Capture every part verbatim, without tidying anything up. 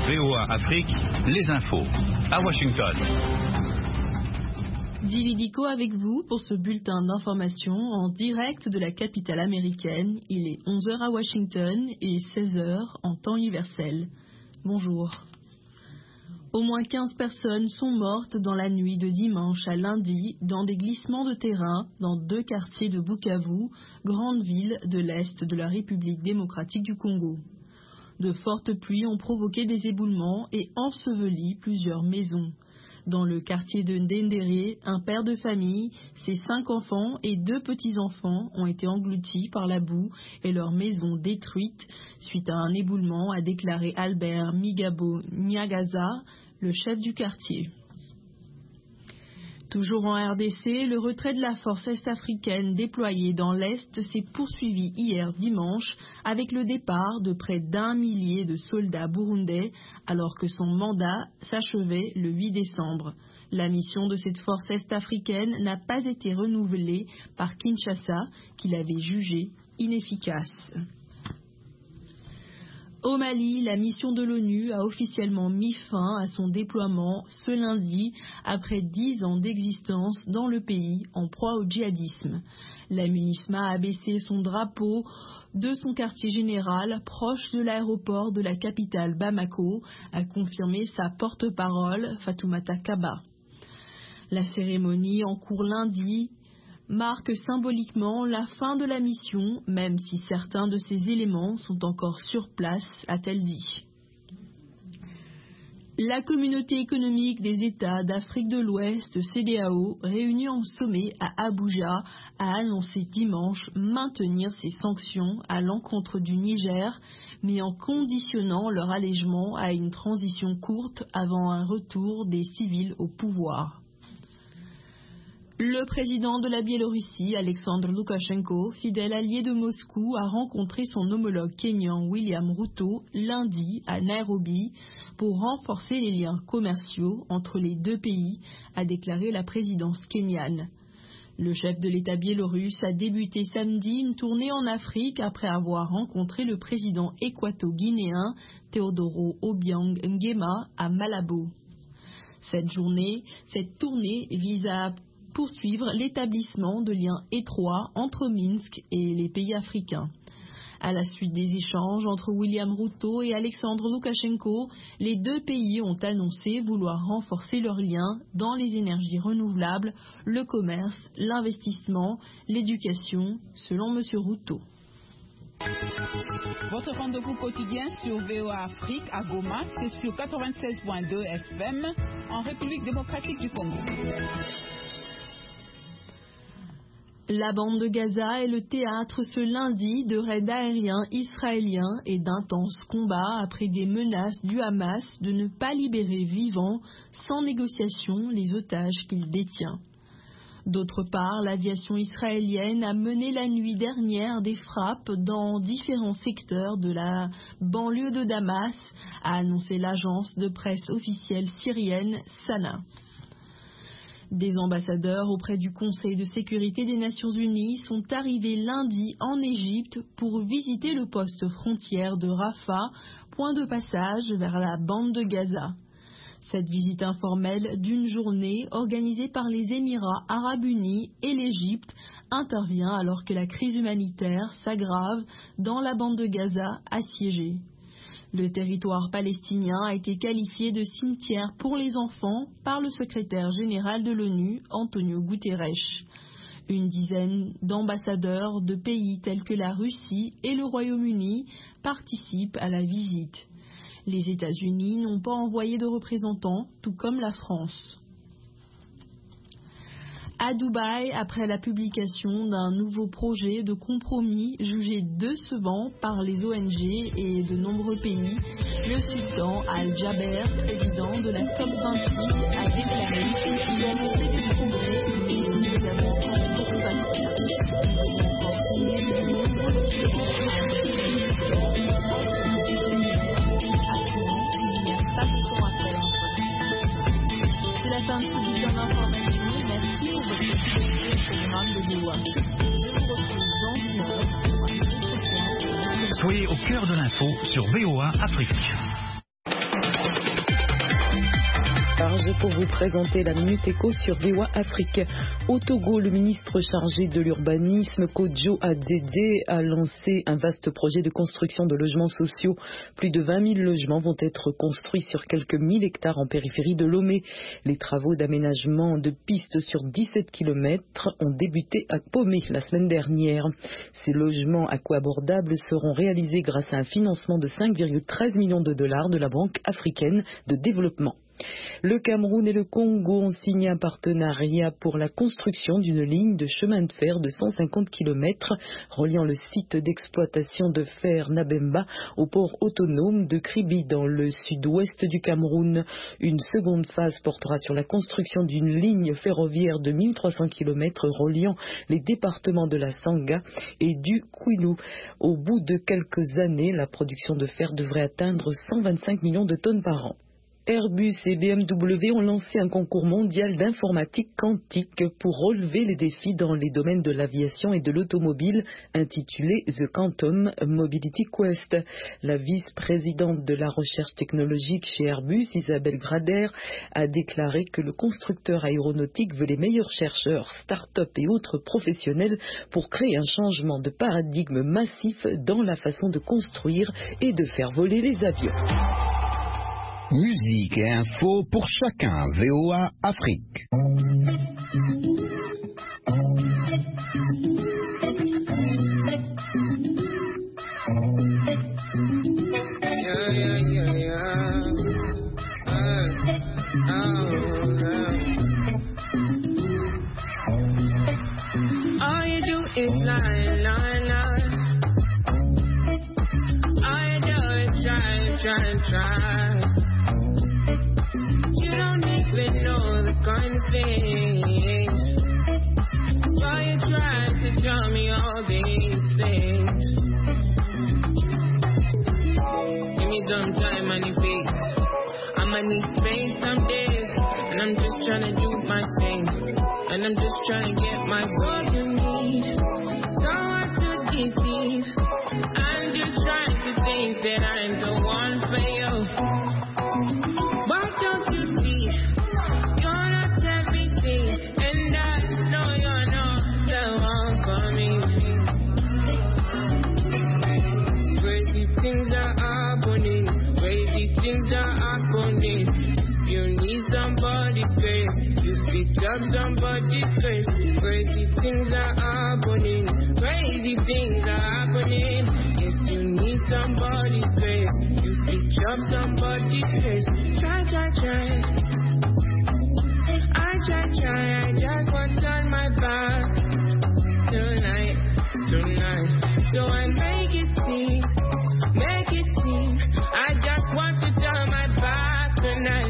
V O A Afrique, les infos. À Washington. Dili Diko avec vous pour ce bulletin d'information en direct de la capitale américaine. Il est onze heures à Washington et seize heures en temps universel. Bonjour. Au moins quinze personnes sont mortes dans la nuit de dimanche à lundi dans des glissements de terrain dans deux quartiers de Bukavu, grande ville de l'Est de la République démocratique du Congo. De fortes pluies ont provoqué des éboulements et enseveli plusieurs maisons. Dans le quartier de Ndendere, un père de famille, ses cinq enfants et deux petits-enfants ont été engloutis par la boue et leur maison détruite suite à un éboulement, a déclaré Albert Migabo Nyagaza, le chef du quartier. Toujours en R D C, le retrait de la force est-africaine déployée dans l'Est s'est poursuivi hier dimanche avec le départ de près d'un millier de soldats burundais alors que son mandat s'achevait le huit décembre. La mission de cette force est-africaine n'a pas été renouvelée par Kinshasa, qui l'avait jugée inefficace. Au Mali, la mission de l'ONU a officiellement mis fin à son déploiement ce lundi après dix ans d'existence dans le pays en proie au djihadisme. La MINUSMA a baissé son drapeau de son quartier général proche de l'aéroport de la capitale Bamako, a confirmé sa porte-parole Fatoumata Kaba. La cérémonie en cours lundi marque symboliquement la fin de la mission, même si certains de ces éléments sont encore sur place, a-t-elle dit. La communauté économique des États d'Afrique de l'Ouest, C D A O, réunie en sommet à Abuja, a annoncé dimanche maintenir ses sanctions à l'encontre du Niger, mais en conditionnant leur allègement à une transition courte avant un retour des civils au pouvoir. Le président de la Biélorussie, Alexandre Loukachenko, fidèle allié de Moscou, a rencontré son homologue kényan William Ruto lundi à Nairobi pour renforcer les liens commerciaux entre les deux pays, a déclaré la présidence kenyane. Le chef de l'État biélorusse a débuté samedi une tournée en Afrique après avoir rencontré le président équato-guinéen Teodoro Obiang Nguema à Malabo. Cette journée, cette tournée vise à poursuivre l'établissement de liens étroits entre Minsk et les pays africains. À la suite des échanges entre William Ruto et Alexandre Loukachenko, les deux pays ont annoncé vouloir renforcer leurs liens dans les énergies renouvelables, le commerce, l'investissement, l'éducation, selon M. Ruto. Votre rendez-vous quotidien sur V O A Afrique à Goma, c'est sur quatre-vingt-seize point deux F M en République démocratique du Congo. La bande de Gaza est le théâtre ce lundi de raids aériens israéliens et d'intenses combats après des menaces du Hamas de ne pas libérer vivants sans négociation les otages qu'il détient. D'autre part, l'aviation israélienne a mené la nuit dernière des frappes dans différents secteurs de la banlieue de Damas, a annoncé l'agence de presse officielle syrienne Sana. Des ambassadeurs auprès du Conseil de sécurité des Nations Unies sont arrivés lundi en Égypte pour visiter le poste frontière de Rafah, point de passage vers la bande de Gaza. Cette visite informelle d'une journée organisée par les Émirats arabes unis et l'Égypte intervient alors que la crise humanitaire s'aggrave dans la bande de Gaza assiégée. Le territoire palestinien a été qualifié de cimetière pour les enfants par le secrétaire général de l'ONU, Antonio Guterres. Une dizaine d'ambassadeurs de pays tels que la Russie et le Royaume-Uni participent à la visite. Les États-Unis n'ont pas envoyé de représentants, tout comme la France. À Dubaï, après la publication d'un nouveau projet de compromis jugé décevant par les O N G et de nombreux pays, le sultan Al-Jaber, président de la COP vingt-huit, a déclaré qu'il allait fait des progrès, mais évidemment encore C'est la fin de ce bulletin d'information. Merci pour votre fidélité au programme de V O A. Je vous retrouve dans une heure pour un autre point. Soyez au cœur de l'info sur V O A Afrique. charge pour vous présenter la Minute Éco sur V O A Afrique. Au Togo, le ministre chargé de l'urbanisme, Kojo Adzedze, a lancé un vaste projet de construction de logements sociaux. Plus de vingt mille logements vont être construits sur quelques mille hectares en périphérie de Lomé. Les travaux d'aménagement de pistes sur dix-sept kilomètres ont débuté à Pomé la semaine dernière. Ces logements aquabordables seront réalisés grâce à un financement de cinq virgule treize millions de dollars de la Banque africaine de développement. Le Cameroun et le Congo ont signé un partenariat pour la construction d'une ligne de chemin de fer de cent cinquante kilomètres reliant le site d'exploitation de fer Nabemba au port autonome de Kribi dans le sud-ouest du Cameroun. Une seconde phase portera sur la construction d'une ligne ferroviaire de mille trois cents kilomètres reliant les départements de la Sanga et du Kwilu. Au bout de quelques années, la production de fer devrait atteindre cent vingt-cinq millions de tonnes par an. Airbus et B M W ont lancé un concours mondial d'informatique quantique pour relever les défis dans les domaines de l'aviation et de l'automobile, intitulé The Quantum Mobility Quest. La vice-présidente de la recherche technologique chez Airbus, Isabelle Grader, a déclaré que le constructeur aéronautique veut les meilleurs chercheurs, start-up et autres professionnels pour créer un changement de paradigme massif dans la façon de construire et de faire voler les avions. Musique et info pour chacun. V O A Afrique. All you do is lie, lie, lie. All you do is try, try, try. You don't even know the kind of things. Why you try to tell me all these things? Give me some time and space. I'ma need space some days, and I'm just trying to do my thing, and I'm just trying to get my soul you need. Someone to deceive, and you're trying to think that I'm the one for you. Why don't you see, you're not everything, and I know you're not the one for me. Crazy things are happening, crazy things are happening. You need somebody's grace, you pick up somebody's grace. Crazy things are happening, crazy things are happening. Yes, you need somebody's grace, you pick up somebody's grace. Try, try, try. I try, try. I just want to turn my back tonight, tonight. So I make it seem, make it seem. I just want to turn my back tonight.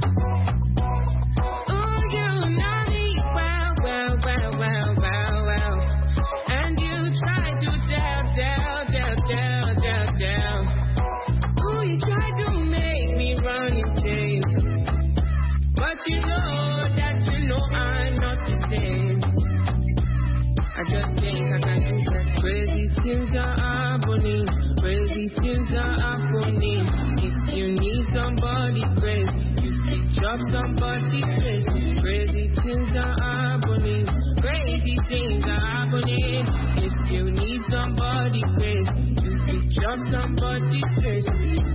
Oh, you know me well, well, well, well, well, well. And you try to tell, tell, tell, tell, tell, tell. Oh, you try to make me run insane. But you know that you know I'm not the same. I just think I can do that. Crazy things are happening, crazy things are happening. If you need somebody grace, you pick up somebody grace. Crazy things are happening, crazy things are happening. If you need somebody grace, you pick up somebody grace.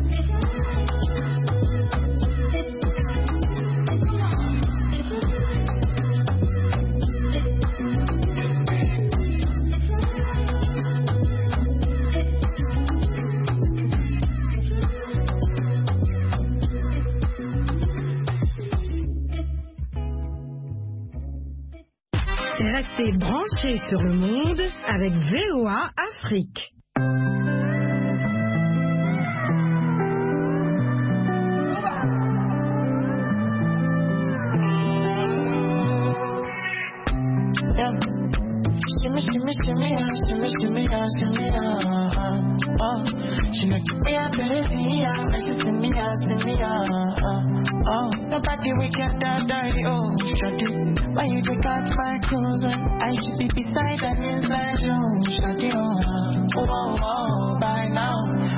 Restez branchés sur le monde avec V O A Afrique. Shimmy, shimmy, shimmy, shimmy, shimmy, shimmy, oh. She make me a baby, yeah. She see me, see me, oh. Nobody we can die, oh. Shawty, why you take out my clothes when I should be beside and inside you, Shawty, oh. Oh, oh, by now.